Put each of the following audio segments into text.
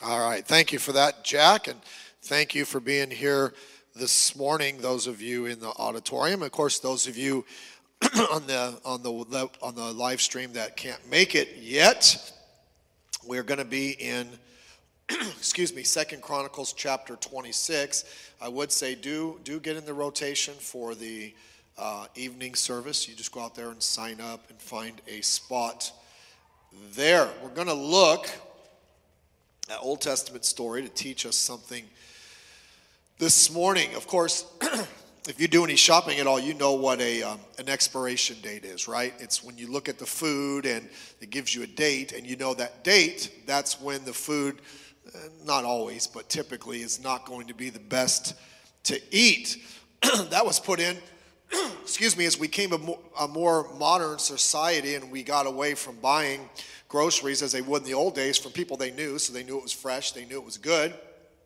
All right. Thank you for that, Jack, and thank you for being here this morning, those of you in the auditorium. Of course, those of you on the live stream that can't make it yet, we're going to be in Second Chronicles chapter 26. I would say do get in the rotation for the evening service. You just go out there and sign up and find a spot there. We're going to look at Old Testament story to teach us something this morning. Of course, if you do any shopping at all, you know what an expiration date is, right? It's when you look at the food and it gives you a date, and you know that date, that's when the food, not always, but typically is not going to be the best to eat. That was put in, as we came a more modern society and we got away from buying groceries as they would in the old days from people they knew, so they knew it was fresh, they knew it was good,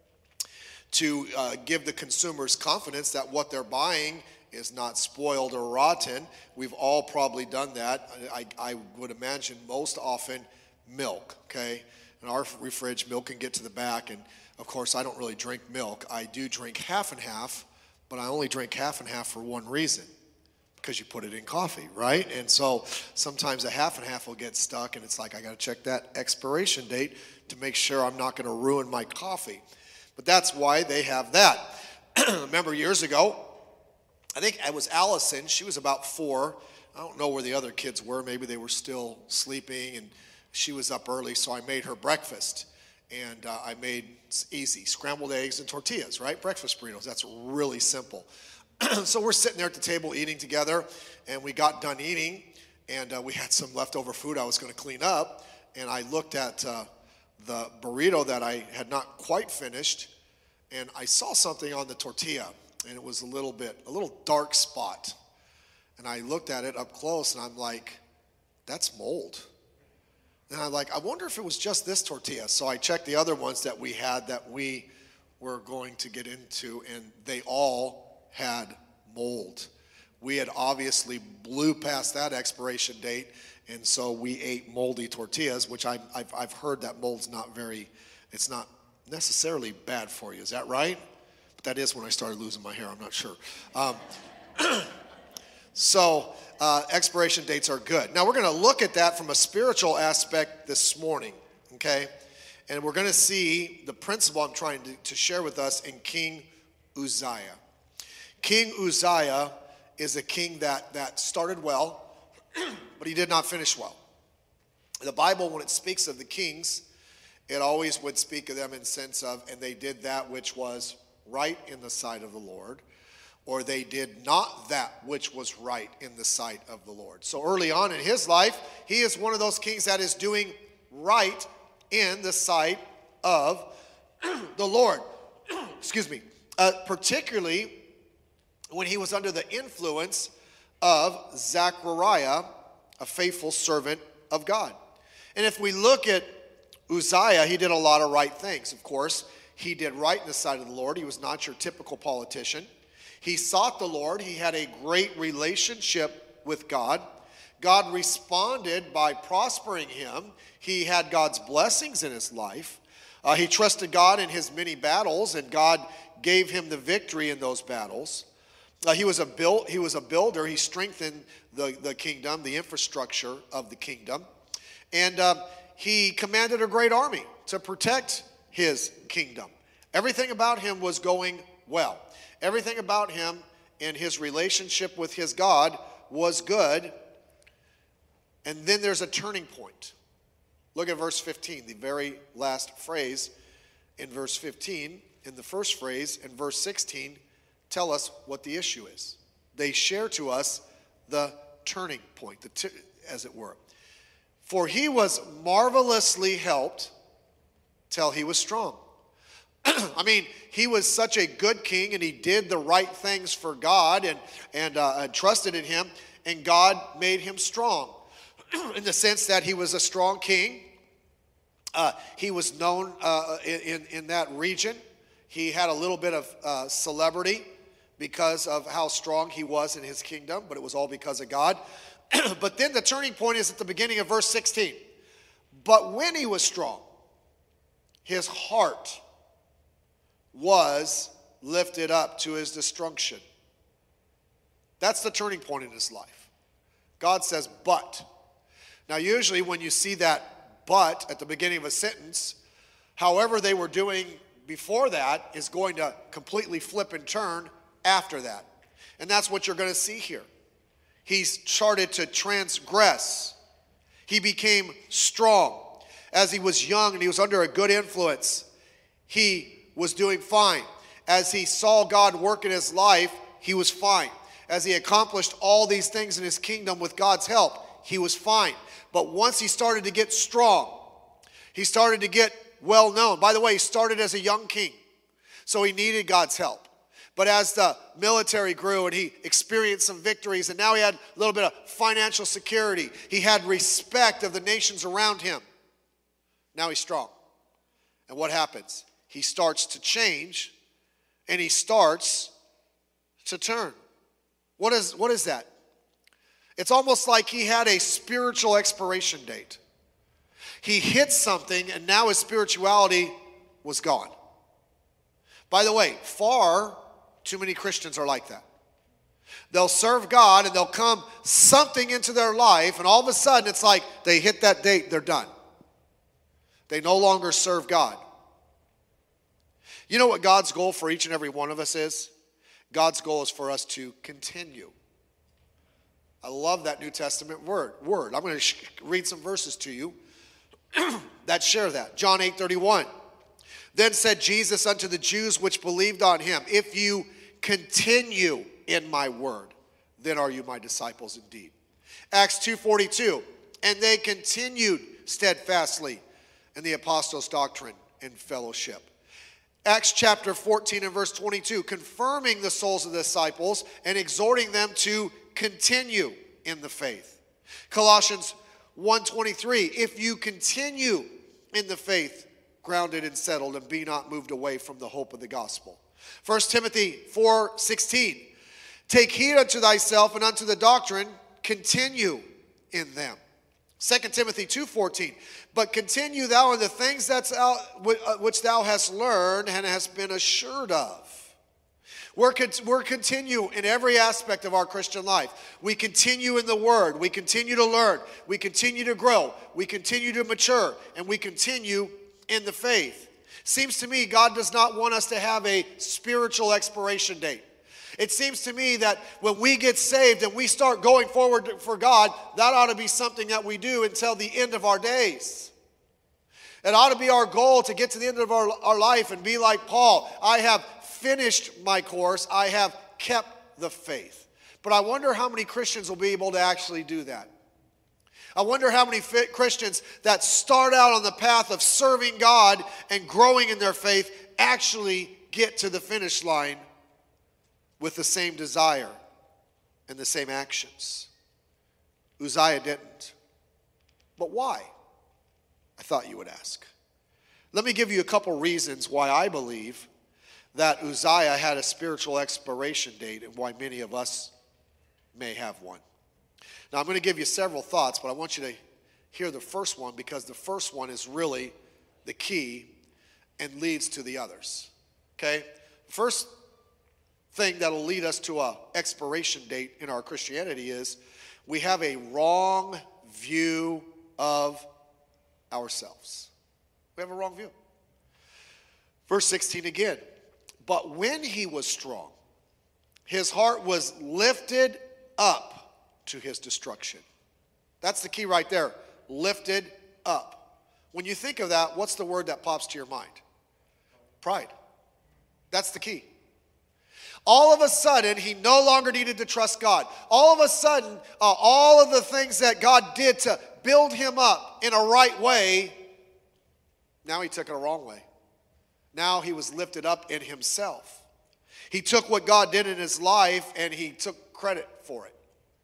to give the consumers confidence that what they're buying is not spoiled or rotten. We've all probably done that. I would imagine most often milk, okay? In our fridge, milk can get to the back, and of course I don't really drink milk. I do drink half and half, but I only drink half and half for one reason. Because you put it in coffee, right? And so sometimes a half and half will get stuck, and it's like I got to check that expiration date to make sure I'm not going to ruin my coffee. But that's why they have that. Remember years ago, I think it was Allison. She was about 4. I don't know where the other kids were. Maybe they were still sleeping, and she was up early, so I made her breakfast. And I made easy scrambled eggs and tortillas, right? Breakfast burritos. That's really simple. So we're sitting there at the table eating together, and we got done eating, and we had some leftover food I was going to clean up, and I looked at the burrito that I had not quite finished, and I saw something on the tortilla, and it was a little dark spot, and I looked at it up close, and I'm like, that's mold. And I'm like, I wonder if it was just this tortilla. So I checked the other ones that we had that we were going to get into, and they all had mold. We had obviously blew past that expiration date, and so we ate moldy tortillas, which I've heard that mold's it's not necessarily bad for you. Is that right? But that is when I started losing my hair. I'm not sure. So expiration dates are good. Now we're going to look at that from a spiritual aspect this morning, okay? And we're going to see the principle I'm trying to share with us in King Uzziah. King Uzziah is a king that started well, but he did not finish well. The Bible, when it speaks of the kings, it always would speak of them in sense of, and they did that which was right in the sight of the Lord, or they did not that which was right in the sight of the Lord. So early on in his life, he is one of those kings that is doing right in the sight of the Lord. Particularly when he was under the influence of Zechariah, a faithful servant of God. And if we look at Uzziah, he did a lot of right things. Of course, he did right in the sight of the Lord. He was not your typical politician. He sought the Lord. He had a great relationship with God. God responded by prospering him. He had God's blessings in his life. He trusted God in his many battles, and God gave him the victory in those battles. He was a builder. He strengthened the kingdom, the infrastructure of the kingdom. And he commanded a great army to protect his kingdom. Everything about him was going well. Everything about him and his relationship with his God was good. And then there's a turning point. Look at verse 15, the very last phrase in verse 15. In the first phrase, in verse 16, tell us what the issue is. They share to us the turning point, as it were. For he was marvelously helped till he was strong. I mean, he was such a good king, and he did the right things for God and trusted in him, and God made him strong in the sense that he was a strong king. He was known in that region. He had a little bit of celebrity because of how strong he was in his kingdom, but it was all because of God. But then the turning point is at the beginning of verse 16. But when he was strong, his heart was lifted up to his destruction. That's the turning point in his life. God says, but. Now, usually when you see that but at the beginning of a sentence, however they were doing before that is going to completely flip and turn after that. And that's what you're going to see here. He started to transgress. He became strong. As he was young and he was under a good influence, he was doing fine. As he saw God work in his life, he was fine. As he accomplished all these things in his kingdom with God's help, he was fine. But once he started to get strong, he started to get well known. By the way, he started as a young king, so he needed God's help. But as the military grew and he experienced some victories, and now he had a little bit of financial security, he had respect of the nations around him. Now he's strong. And what happens? He starts to change, and he starts to turn. What is that? It's almost like he had a spiritual expiration date. He hit something, and now his spirituality was gone. By the way, far too many Christians are like that. They'll serve God, and they'll come something into their life, and all of a sudden it's like they hit that date, they're done. They no longer serve God. You know what God's goal for each and every one of us is? God's goal is for us to continue. I love that New Testament word. I'm going to read some verses to you that share that. John 8:31. Then said Jesus unto the Jews which believed on him, if you continue in my word, then are you my disciples indeed. Acts 2:42. And they continued steadfastly in the apostles' doctrine and fellowship. Acts chapter 14 and verse 22, confirming the souls of the disciples and exhorting them to continue in the faith. Colossians 1:23, if you continue in the faith, grounded and settled, and be not moved away from the hope of the gospel. 1 Timothy 4:16, take heed unto thyself and unto the doctrine, continue in them. 2 Timothy 2:14, but continue thou in the things which thou hast learned and hast been assured of. We're continue in every aspect of our Christian life. We continue in the Word. We continue to learn. We continue to grow. We continue to mature. And we continue in the faith. Seems to me God does not want us to have a spiritual expiration date. It seems to me that when we get saved and we start going forward for God, that ought to be something that we do until the end of our days. It ought to be our goal to get to the end of our life and be like Paul. I have finished my course. I have kept the faith. But I wonder how many Christians will be able to actually do that. I wonder how many Christians that start out on the path of serving God and growing in their faith actually get to the finish line with the same desire and the same actions. Uzziah didn't. But why? I thought you would ask. Let me give you a couple reasons why I believe that Uzziah had a spiritual expiration date and why many of us may have one. Now, I'm going to give you several thoughts, but I want you to hear the first one because the first one is really the key and leads to the others. Okay? First thing that will lead us to an expiration date in our Christianity is we have a wrong view of ourselves. We have a wrong view. Verse 16 again. But when he was strong, his heart was lifted up to his destruction. That's the key right there. Lifted up. When you think of that, what's the word that pops to your mind? Pride. That's the key. All of a sudden, he no longer needed to trust God. All of a sudden, all of the things that God did to build him up in a right way, now he took it a wrong way. Now he was lifted up in himself. He took what God did in his life and he took credit for it.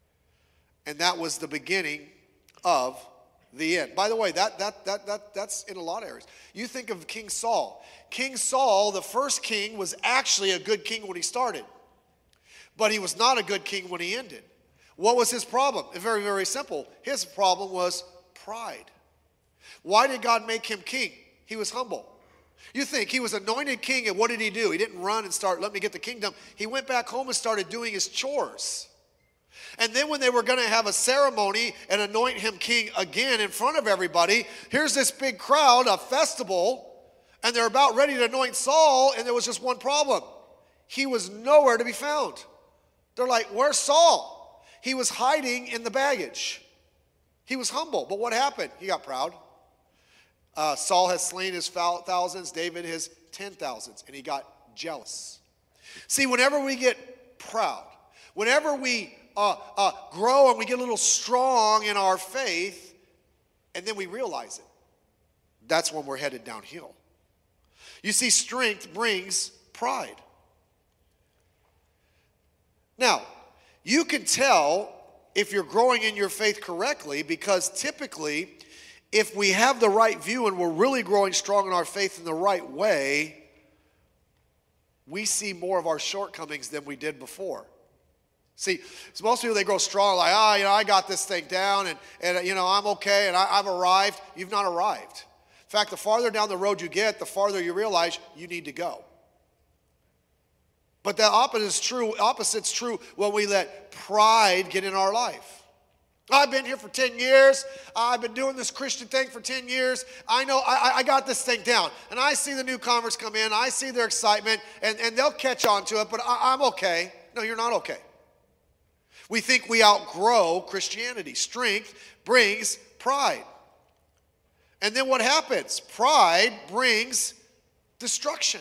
And that was the beginning of the end. By the way, that's in a lot of areas. You think of King Saul. King Saul, the first king, was actually a good king when he started. But he was not a good king when he ended. What was his problem? Very, very simple. His problem was pride. Why did God make him king? He was humble. You think he was anointed king, and what did he do? He didn't run and start, let me get the kingdom. He went back home and started doing his chores. And then when they were going to have a ceremony and anoint him king again in front of everybody, here's this big crowd, a festival, and they're about ready to anoint Saul, and there was just one problem. He was nowhere to be found. They're like, where's Saul? He was hiding in the baggage. He was humble, but what happened? He got proud. Saul has slain his thousands, David his 10,000s, and he got jealous. See, whenever we get proud, whenever we grow and we get a little strong in our faith, and then we realize it, that's when we're headed downhill. You see, strength brings pride. Now, you can tell if you're growing in your faith correctly, because typically, if we have the right view and we're really growing strong in our faith in the right way, we see more of our shortcomings than we did before. See, so most people, they grow strong, like, I got this thing down, and I'm okay, and I've arrived. You've not arrived. In fact, the farther down the road you get, the farther you realize you need to go. But the opposite's true when we let pride get in our life. I've been here for 10 years. I've been doing this Christian thing for 10 years. I know I got this thing down. And I see the newcomers come in. I see their excitement, and they'll catch on to it, but I'm okay. No, you're not okay. We think we outgrow Christianity. Strength brings pride. And then what happens? Pride brings destruction.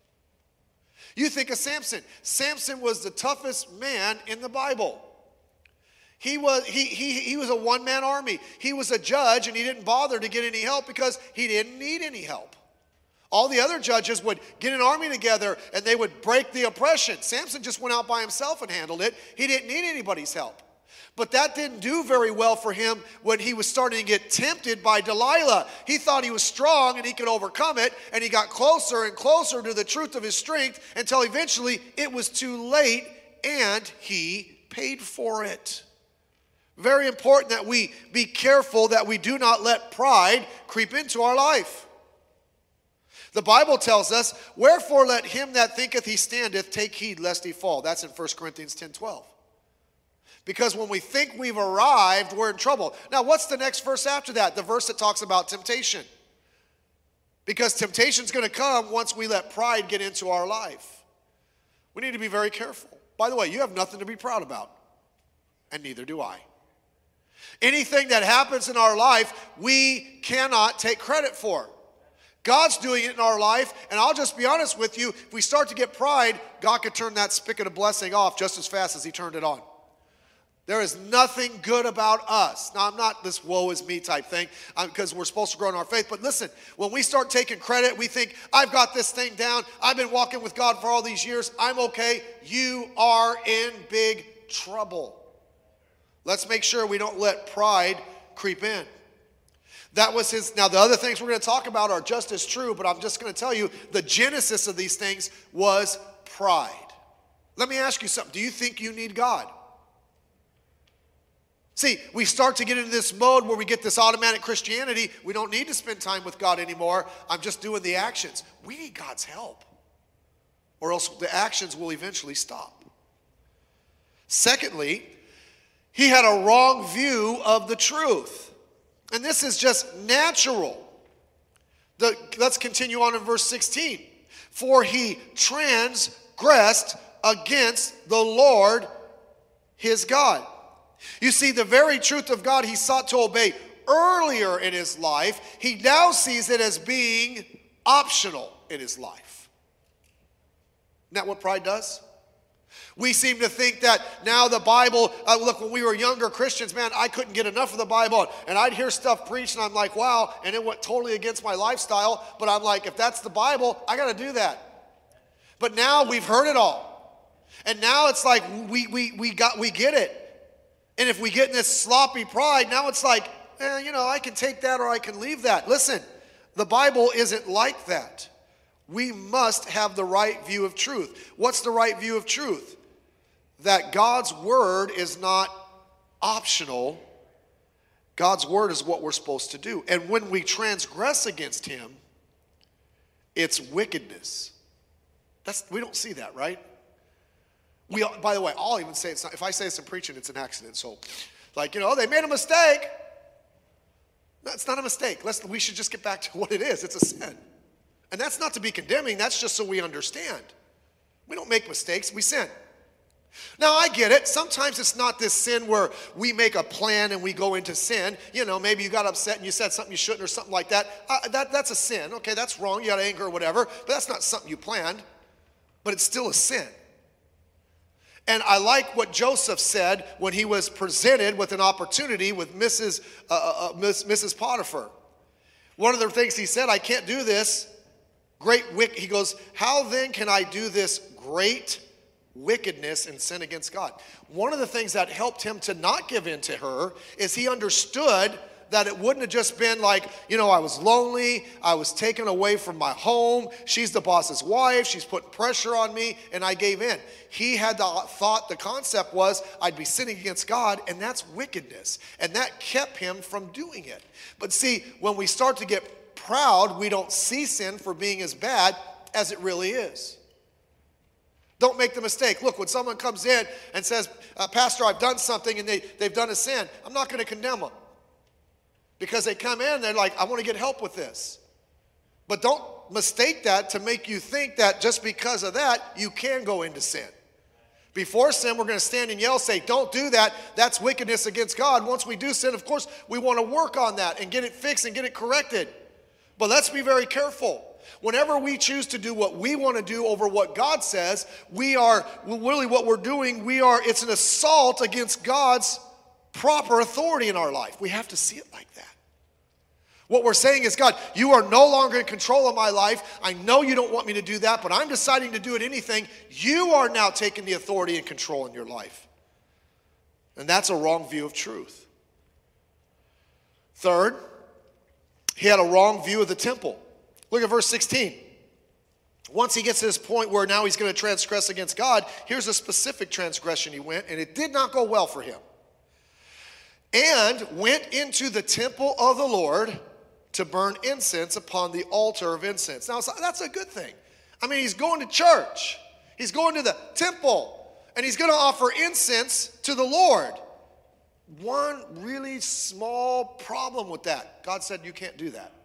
You think of Samson. Samson was the toughest man in the Bible. He was a one-man army. He was a judge, and he didn't bother to get any help because he didn't need any help. All the other judges would get an army together, and they would break the oppression. Samson just went out by himself and handled it. He didn't need anybody's help. But that didn't do very well for him when he was starting to get tempted by Delilah. He thought he was strong and he could overcome it, and he got closer and closer to the truth of his strength until eventually it was too late and he paid for it. Very important that we be careful that we do not let pride creep into our life. The Bible tells us, wherefore let him that thinketh he standeth take heed lest he fall. That's in 1 Corinthians 10:12. Because when we think we've arrived, we're in trouble. Now, what's the next verse after that? The verse that talks about temptation. Because temptation's going to come once we let pride get into our life. We need to be very careful. By the way, you have nothing to be proud about, and neither do I. Anything that happens in our life, we cannot take credit for. God's doing it in our life, and I'll just be honest with you, if we start to get pride, God could turn that spigot of blessing off just as fast as he turned it on. There is nothing good about us. Now, I'm not this woe is me type thing because we're supposed to grow in our faith. But listen, when we start taking credit, we think, I've got this thing down. I've been walking with God for all these years. I'm okay. You are in big trouble. Let's make sure we don't let pride creep in. That was his. Now, the other things we're going to talk about are just as true, but I'm just going to tell you the genesis of these things was pride. Let me ask you something. Do you think you need God? See, we start to get into this mode where we get this automatic Christianity. We don't need to spend time with God anymore. I'm just doing the actions. We need God's help, or else the actions will eventually stop. Secondly, he had a wrong view of the truth. And this is just natural. Let's continue on in verse 16. For he transgressed against the Lord his God. You see, the very truth of God he sought to obey earlier in his life, he now sees it as being optional in his life. Isn't that what pride does? We seem to think that now the Bible, look, when we were younger Christians, man, I couldn't get enough of the Bible. And I'd hear stuff preached, and I'm like, wow, and it went totally against my lifestyle. But I'm like, if that's the Bible, I got to do that. But now we've heard it all. And now it's like we get it. And if we get in this sloppy pride, now it's like, I can take that or I can leave that. Listen, the Bible isn't like that. We must have the right view of truth. What's the right view of truth? That God's word is not optional. God's word is what we're supposed to do. And when we transgress against him, It's wickedness. We don't see that, right? By the way, I'll even say it's not, if I say it's in preaching, it's an accident. So, they made a mistake. No, it's not a mistake. We should just get back to what it is. It's a sin. And that's not to be condemning. That's just so we understand. We don't make mistakes. We sin. Now, I get it. Sometimes it's not this sin where we make a plan and we go into sin. Maybe you got upset and you said something you shouldn't or something like that. That's a sin. Okay, that's wrong. You got anger or whatever. But that's not something you planned. But it's still a sin. And I like what Joseph said when he was presented with an opportunity with Mrs. Potiphar. One of the things he said, I can't do this. He goes, how then can I do this great wickedness and sin against God? One of the things that helped him to not give in to her is he understood that it wouldn't have just been like, I was lonely, I was taken away from my home, she's the boss's wife, she's putting pressure on me, and I gave in. He had the concept was, I'd be sinning against God, and that's wickedness. And that kept him from doing it. But see, when we start to get proud, we don't see sin for being as bad as it really is. Don't make the mistake. Look, when someone comes in and says, Pastor, I've done something, and they've done a sin, I'm not going to condemn them. Because they come in, they're like, I want to get help with this. But don't mistake that to make you think that just because of that, you can go into sin. Before sin, we're going to stand and yell, say, don't do that. That's wickedness against God. Once we do sin, of course, we want to work on that and get it fixed and get it corrected. But let's be very careful. Whenever we choose to do what we want to do over what God says, really what we're doing, it's an assault against God's proper authority in our life. We have to see it like that. What we're saying is, God, you are no longer in control of my life. I know you don't want me to do that, but I'm deciding to do it anything. You are now taking the authority and control in your life. And that's a wrong view of truth. Third, he had a wrong view of the temple. Look at verse 16. Once he gets to this point where now he's going to transgress against God, here's a specific transgression he went, and it did not go well for him. And went into the temple of the Lord to burn incense upon the altar of incense. Now, that's a good thing. I mean, he's going to church. He's going to the temple. And he's going to offer incense to the Lord. One really small problem with that. God said, you can't do that.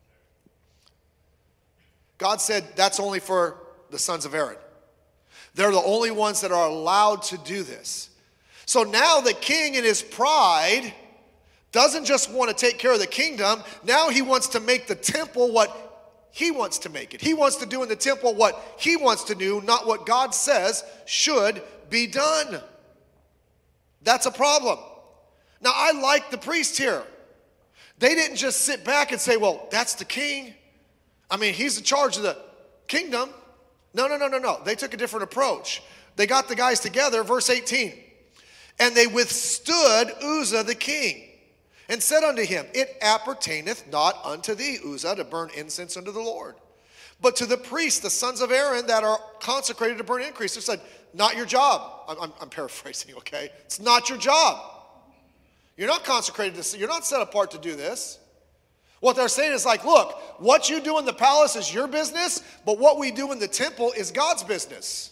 God said, that's only for the sons of Aaron. They're the only ones that are allowed to do this. So now the king in his pride doesn't just want to take care of the kingdom. Now he wants to make the temple what he wants to make it. He wants to do in the temple what he wants to do, not what God says should be done. That's a problem. Now, I like the priest here. They didn't just sit back and say, well, that's the king. I mean, he's in charge of the kingdom. No. They took a different approach. They got the guys together, verse 18. And they withstood Uzzah the king, and said unto him, it appertaineth not unto thee, Uzzah, to burn incense unto the Lord, but to the priests, the sons of Aaron, that are consecrated to burn incense. They said, not your job. I'm paraphrasing, okay? It's not your job. You're not consecrated to, you're not set apart to do this. What they're saying is like, look, what you do in the palace is your business, but what we do in the temple is God's business.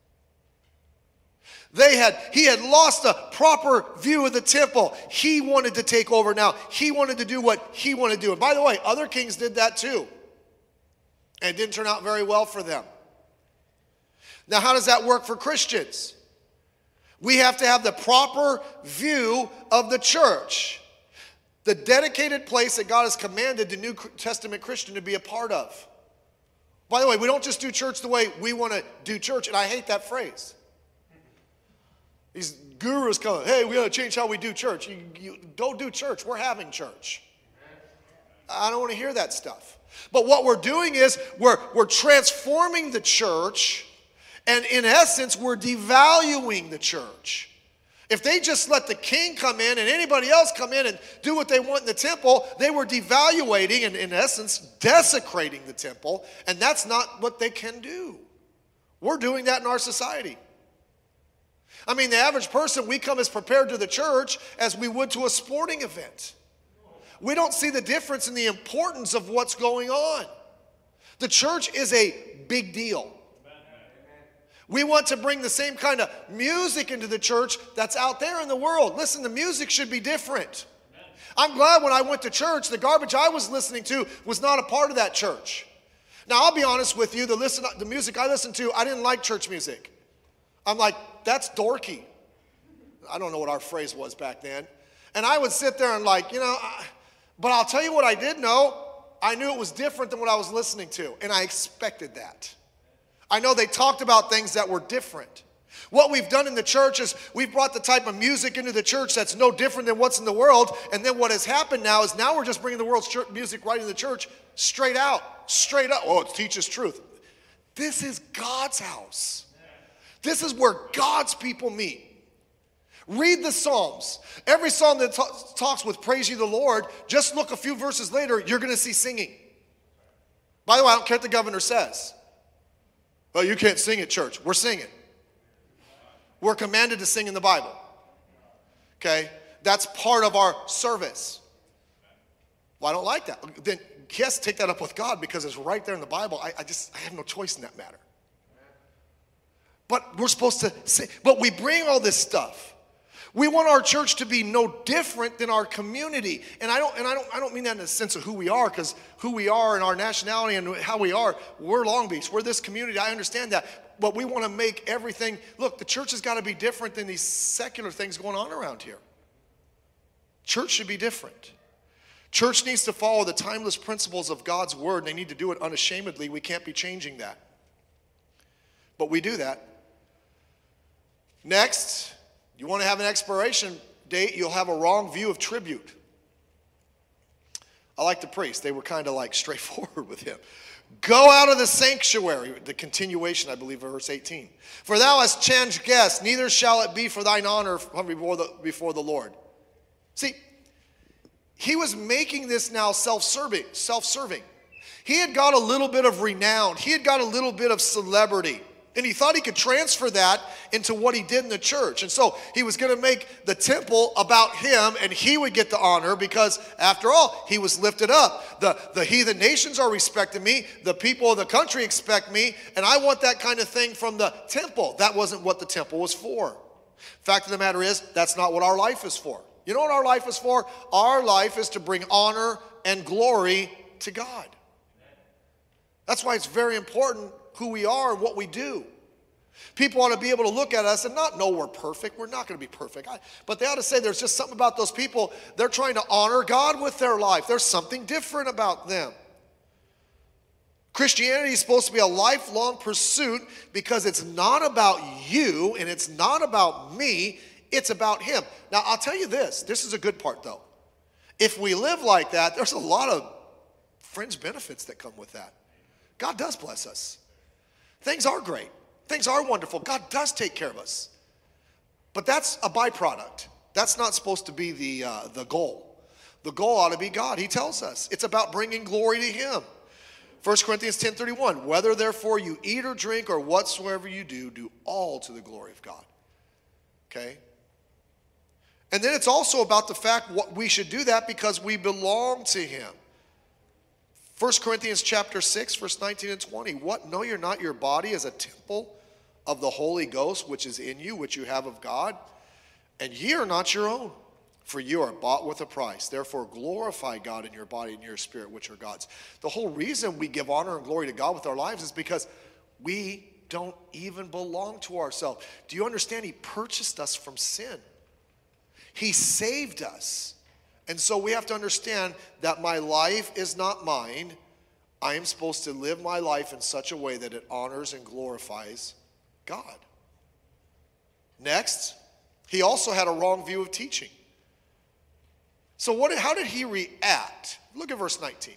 He had lost a proper view of the temple. He wanted to take over now. He wanted to do what he wanted to do. And by the way, other kings did that too. And it didn't turn out very well for them. Now, how does that work for Christians? We have to have the proper view of the church. The dedicated place that God has commanded the New Testament Christian to be a part of. By the way, we don't just do church the way we want to do church, and I hate that phrase. These gurus come, hey, we got to change how we do church. You don't do church. We're having church. I don't want to hear that stuff. But what we're doing is we're transforming the church, and in essence, we're devaluing the church. If they just let the king come in and anybody else come in and do what they want in the temple, they were devaluating and, in essence, desecrating the temple, and that's not what they can do. We're doing that in our society. I mean, the average person, we come as prepared to the church as we would to a sporting event. We don't see the difference in the importance of what's going on. The church is a big deal. We want to bring the same kind of music into the church that's out there in the world. Listen, the music should be different. I'm glad when I went to church, the garbage I was listening to was not a part of that church. Now, I'll be honest with you, the music I listened to, I didn't like church music. I'm like, that's dorky. I don't know what our phrase was back then. And I would sit there and like, but I'll tell you what I did know. I knew it was different than what I was listening to, and I expected that. I know they talked about things that were different. What we've done in the church is we've brought the type of music into the church that's no different than what's in the world, and then what has happened now is now we're just bringing the world's music right into the church, straight up. Oh, it teaches truth. This is God's house. This is where God's people meet. Read the Psalms. Every psalm that talks with praise you the Lord, just look a few verses later, you're going to see singing. By the way, I don't care what the governor says. Oh, you can't sing at church. We're singing. We're commanded to sing in the Bible. Okay? That's part of our service. Well, I don't like that. Then he has to take that up with God because it's right there in the Bible. I have no choice in that matter. But we're supposed to sing. But we bring all this stuff. We want our church to be no different than our community. And I don't mean that in the sense of who we are, because who we are and our nationality and how we are, we're Long Beach, we're this community, I understand that. But we want to make everything, look, the church has got to be different than these secular things going on around here. Church should be different. Church needs to follow the timeless principles of God's word, and they need to do it unashamedly. We can't be changing that. But we do that. Next, you want to have an expiration date, you'll have a wrong view of tribute. I like the priest. They were kind of like straightforward with him. Go out of the sanctuary, the continuation, I believe, of verse 18. For thou hast changed guests, neither shall it be for thine honor before the Lord. See, he was making this now self-serving. He had got a little bit of renown. He had got a little bit of celebrity. And he thought he could transfer that into what he did in the church. And so he was going to make the temple about him, and he would get the honor because, after all, he was lifted up. The heathen nations are respecting me. The people of the country expect me. And I want that kind of thing from the temple. That wasn't what the temple was for. Fact of the matter is, that's not what our life is for. You know what our life is for? Our life is to bring honor and glory to God. That's why it's very important who we are and what we do. People ought to be able to look at us and not know we're perfect. We're not going to be perfect. But they ought to say there's just something about those people. They're trying to honor God with their life. There's something different about them. Christianity is supposed to be a lifelong pursuit because it's not about you and it's not about me. It's about him. Now, I'll tell you this. This is a good part, though. If we live like that, there's a lot of fringe benefits that come with that. God does bless us. Things are great. Things are wonderful. God does take care of us. But that's a byproduct. That's not supposed to be the goal. The goal ought to be God. He tells us. It's about bringing glory to him. 1 Corinthians 10:31, whether therefore you eat or drink or whatsoever you do, do all to the glory of God. Okay? And then it's also about the fact what we should do that because we belong to him. 1 Corinthians chapter 6, verse 19 and 20. What? Know you're not your body as a temple of the Holy Ghost, which is in you, which you have of God? And ye are not your own, for you are bought with a price. Therefore glorify God in your body and your spirit, which are God's. The whole reason we give honor and glory to God with our lives is because we don't even belong to ourselves. Do you understand? He purchased us from sin. He saved us. And so we have to understand that my life is not mine. I am supposed to live my life in such a way that it honors and glorifies God. Next, he also had a wrong view of teaching. So how did he react? Look at verse 19.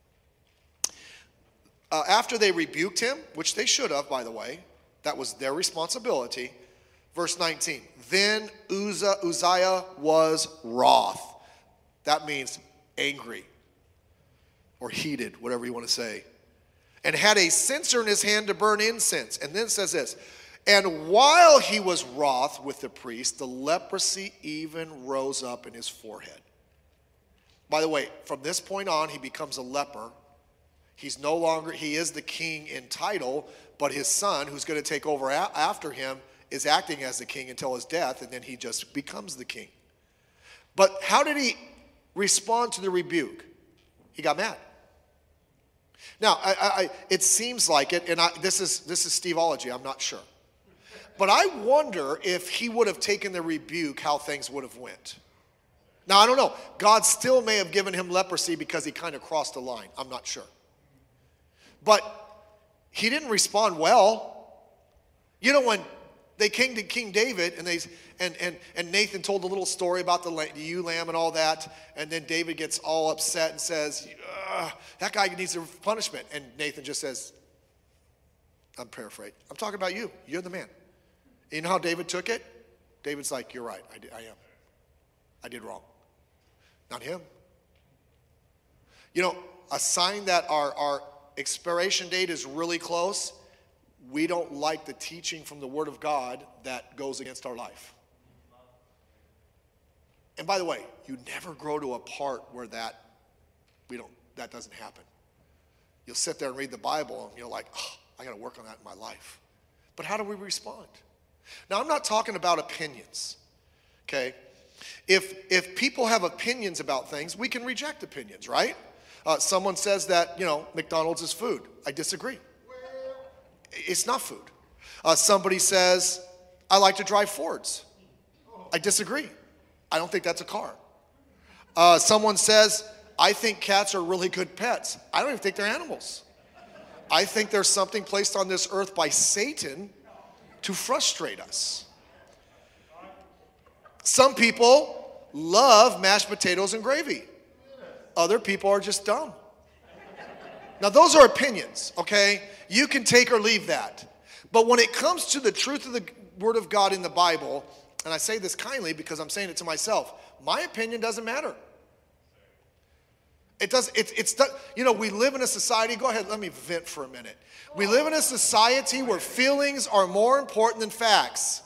After they rebuked him, which they should have, by the way, that was their responsibility. Verse 19, then Uzziah was wroth. That means angry or heated, whatever you want to say. And had a censer in his hand to burn incense. And then it says this, and while he was wroth with the priest, the leprosy even rose up in his forehead. By the way, from this point on, he becomes a leper. He's no longer, he is the king in title, but his son, who's going to take over after him, is acting as the king until his death, and then he just becomes the king. But how did he respond to the rebuke? He got mad. Now, it seems like it, and this is Steveology, I'm not sure. But I wonder if he would have taken the rebuke, how things would have went. Now, I don't know. God still may have given him leprosy because he kind of crossed the line. I'm not sure. But he didn't respond well. You know, when they came to King David and Nathan told a little story about the ewe lamb and all that, and then David gets all upset and says, that guy needs a punishment. And Nathan just says, I'm paraphrasing, I'm talking about you. You're the man. You know how David took it? David's like, you're right, I am. I did wrong. Not him. You know, a sign that our expiration date is really close, we don't like the teaching from the Word of God that goes against our life. And by the way, you never grow to a part where that doesn't happen. You'll sit there and read the Bible and you're like, oh, I got to work on that in my life. But how do we respond? Now, I'm not talking about opinions, okay? If people have opinions about things, we can reject opinions, right? Someone says that, McDonald's is food. I disagree. It's not food. Somebody says, I like to drive Fords. I disagree. I don't think that's a car. Someone says, I think cats are really good pets. I don't even think they're animals. I think there's something placed on this earth by Satan to frustrate us. Some people love mashed potatoes and gravy. Other people are just dumb. Now, those are opinions, okay? You can take or leave that. But when it comes to the truth of the Word of God in the Bible, and I say this kindly because I'm saying it to myself, my opinion doesn't matter. It does. We live in a society. Go ahead, let me vent for a minute. We live in a society where feelings are more important than facts.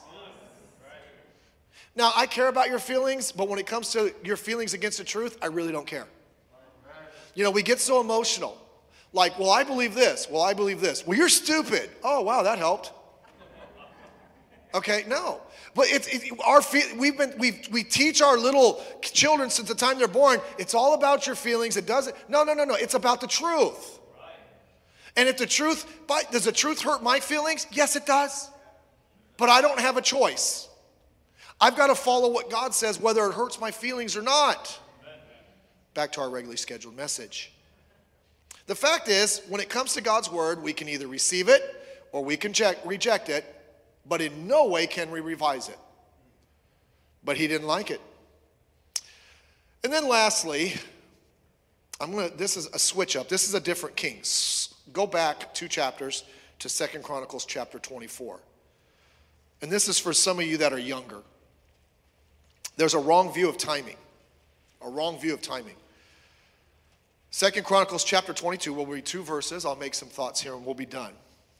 Now, I care about your feelings, but when it comes to your feelings against the truth, I really don't care. We get so emotional. Like, well, I believe this. Well, I believe this. Well, you're stupid. Oh, wow, that helped. Okay, no. But we teach our little children since the time they're born, it's all about your feelings. It doesn't. No. It's about the truth. And if does the truth hurt my feelings? Yes, it does. But I don't have a choice. I've got to follow what God says, whether it hurts my feelings or not. Back to our regularly scheduled message. The fact is, when it comes to God's word, we can either receive it or we can reject it, but in no way can we revise it. But he didn't like it. And then lastly, this is a switch up. This is a different king. Go back 2 chapters to 2 Chronicles chapter 24. And this is for some of you that are younger. There's a wrong view of timing. A wrong view of timing. 2 Chronicles chapter 22, we'll read 2 verses. I'll make some thoughts here and we'll be done.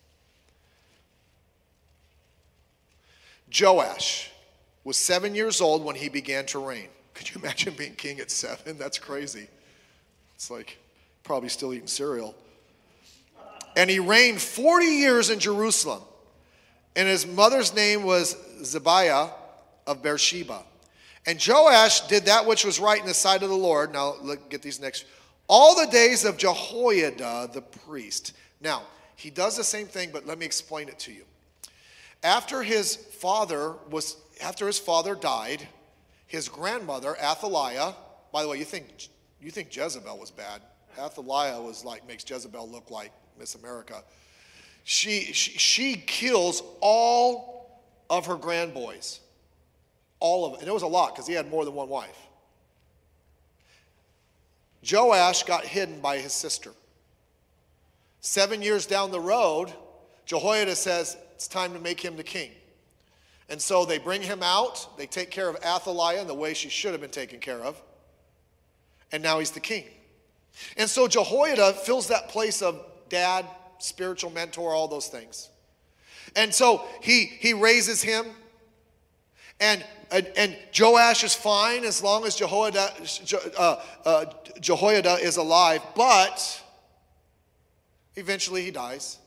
Joash was 7 years old when he began to reign. Could you imagine being king at 7? That's crazy. It's like probably still eating cereal. And he reigned 40 years in Jerusalem. And his mother's name was Zebiah of Beersheba. And Joash did that which was right in the sight of the Lord. Now, get these next. All the days of Jehoiada the priest. Now, he does the same thing, but let me explain it to you. After his father died, his grandmother, Athaliah, by the way, you think Jezebel was bad. Athaliah makes Jezebel look like Miss America. She kills all of her grandboys. All of it. And it was a lot because he had more than one wife. Joash got hidden by his sister. 7 years down the road, Jehoiada says, it's time to make him the king. And so they bring him out. They take care of Athaliah in the way she should have been taken care of. And now he's the king. And so Jehoiada fills that place of dad, spiritual mentor, all those things. And so he raises him. And Joash is fine as long as Jehoiada is alive. But Eventually he dies,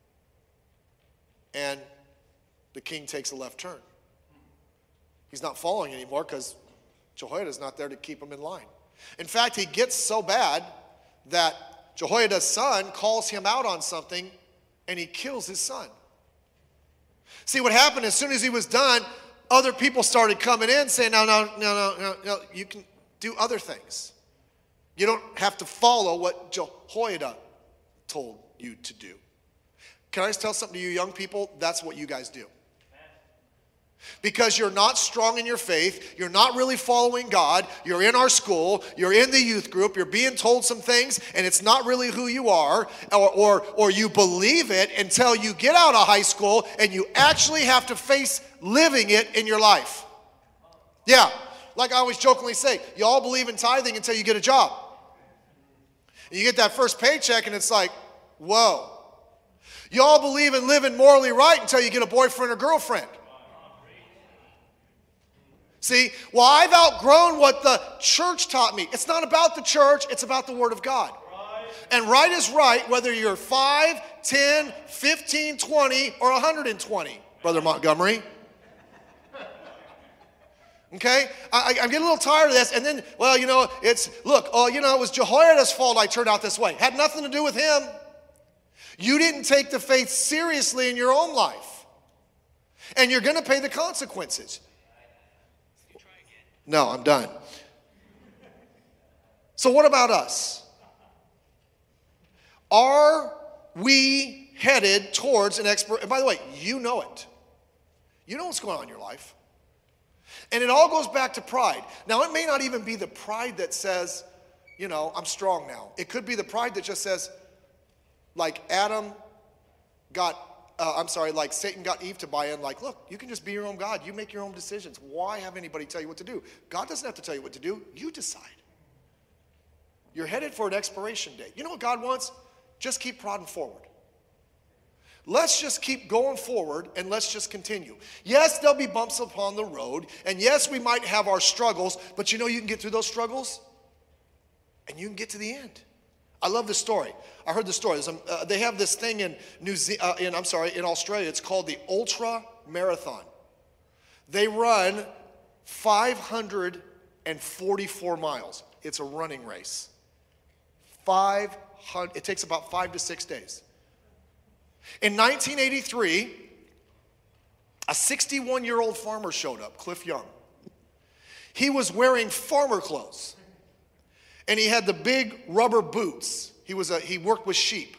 and the king takes a left turn. He's not following anymore because Jehoiada's not there to keep him in line. In fact, he gets so bad that Jehoiada's son calls him out on something, and he kills his son. See, what happened as soon as he was done, other people started coming in saying, no, you can do other things. You don't have to follow what Jehoiada told you to do. Can I just tell something to you young people? That's what you guys do. Because you're not strong in your faith, you're not really following God, you're in our school, you're in the youth group, you're being told some things, and it's not really who you are, or you believe it until you get out of high school and you actually have to face living it in your life. Yeah, like I always jokingly say, you all believe in tithing until you get a job. And you get that first paycheck and it's like, whoa. You all believe in living morally right until you get a boyfriend or girlfriend. See, well, I've outgrown what the church taught me. It's not about the church, it's about the Word of God. Right. And right is right, whether you're 5, 10, 15, 20, or 120, Brother Montgomery. Okay? I'm getting a little tired of this. And then, well, it was Jehoiada's fault I turned out this way. Had nothing to do with him. You didn't take the faith seriously in your own life. And you're going to pay the consequences. No, I'm done. So what about us? Are we headed towards an expert? And by the way, you know it. You know what's going on in your life. And it all goes back to pride. Now, it may not even be the pride that says, I'm strong now. It could be the pride that just says, like Satan got Eve to buy in, like, look, you can just be your own God. You make your own decisions. Why have anybody tell you what to do? God doesn't have to tell you what to do. You decide. You're headed for an expiration date. You know what God wants? Just keep prodding forward. Let's just keep going forward and let's just continue. Yes, there'll be bumps upon the road. And yes, we might have our struggles. But you can get through those struggles and you can get to the end. I love this story. I heard the story. They have this thing in Australia. It's called the Ultra Marathon. They run 544 miles. It's a running race. It takes about 5 to 6 days. In 1983, a 61-year-old farmer showed up, Cliff Young. He was wearing farmer clothes. And he had the big rubber boots. He worked with sheep.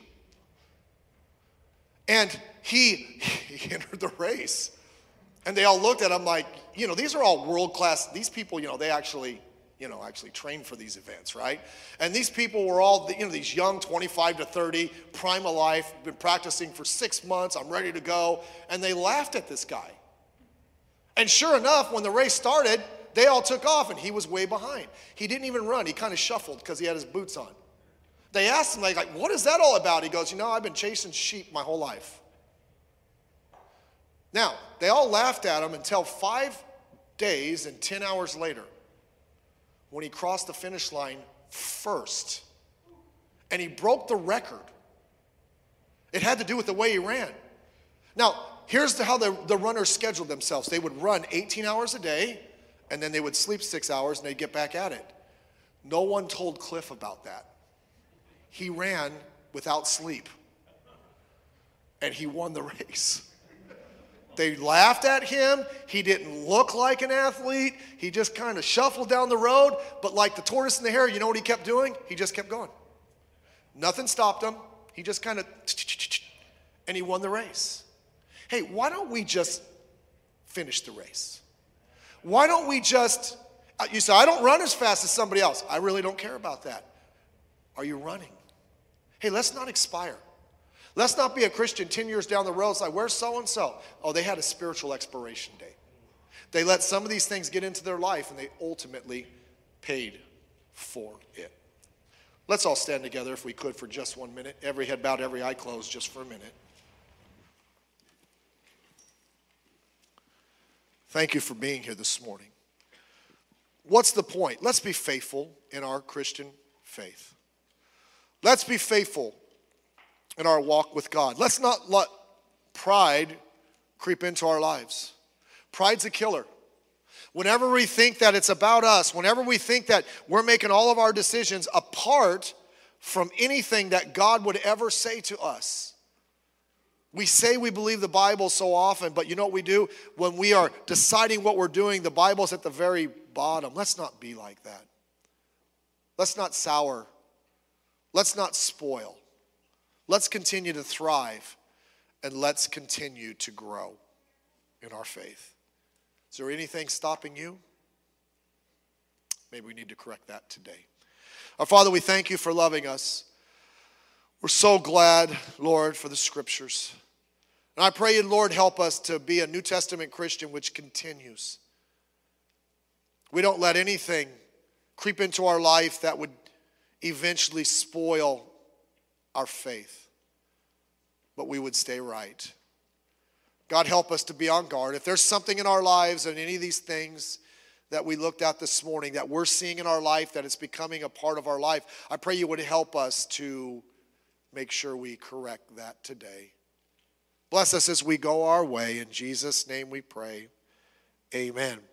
And he entered the race. And they all looked at him like, these are all world-class. These people, they actually train for these events, right? And these people were all, these young 25 to 30, prime of life, been practicing for 6 months. I'm ready to go. And they laughed at this guy. And sure enough, when the race started, they all took off, and he was way behind. He didn't even run. He kind of shuffled because he had his boots on. They asked him, like, what is that all about? He goes, I've been chasing sheep my whole life. Now, they all laughed at him until 5 days and 10 hours later when he crossed the finish line first. And he broke the record. It had to do with the way he ran. Now, here's how the runners scheduled themselves. They would run 18 hours a day, and then they would sleep 6 hours, and they'd get back at it. No one told Cliff about that. He ran without sleep, and he won the race. They laughed at him. He didn't look like an athlete. He just kind of shuffled down the road, but like the tortoise and the hare, you know what he kept doing? He just kept going. Nothing stopped him. He just kind of, and he won the race. Hey, why don't we just finish the race? Why don't we just, you say, I don't run as fast as somebody else. I really don't care about that. Are you running? Hey, let's not expire. Let's not be a Christian 10 years down the road. It's like, where's so-and-so? Oh, they had a spiritual expiration date. They let some of these things get into their life, and they ultimately paid for it. Let's all stand together if we could for just 1 minute. Every head bowed, every eye closed, just for a minute. Thank you for being here this morning. What's the point? Let's be faithful in our Christian faith. Let's be faithful in our walk with God. Let's not let pride creep into our lives. Pride's a killer. Whenever we think that it's about us, whenever we think that we're making all of our decisions apart from anything that God would ever say to us. We say we believe the Bible so often, but you know what we do? When we are deciding what we're doing, the Bible's at the very bottom. Let's not be like that. Let's not sour. Let's not spoil. Let's continue to thrive, and let's continue to grow in our faith. Is there anything stopping you? Maybe we need to correct that today. Our Father, we thank you for loving us. We're so glad, Lord, for the scriptures. And I pray you, Lord, help us to be a New Testament Christian which continues. We don't let anything creep into our life that would eventually spoil our faith, but we would stay right. God, help us to be on guard. If there's something in our lives and any of these things that we looked at this morning that we're seeing in our life, that it's becoming a part of our life, I pray you would help us to make sure we correct that today. Bless us as we go our way. In Jesus' name we pray. Amen.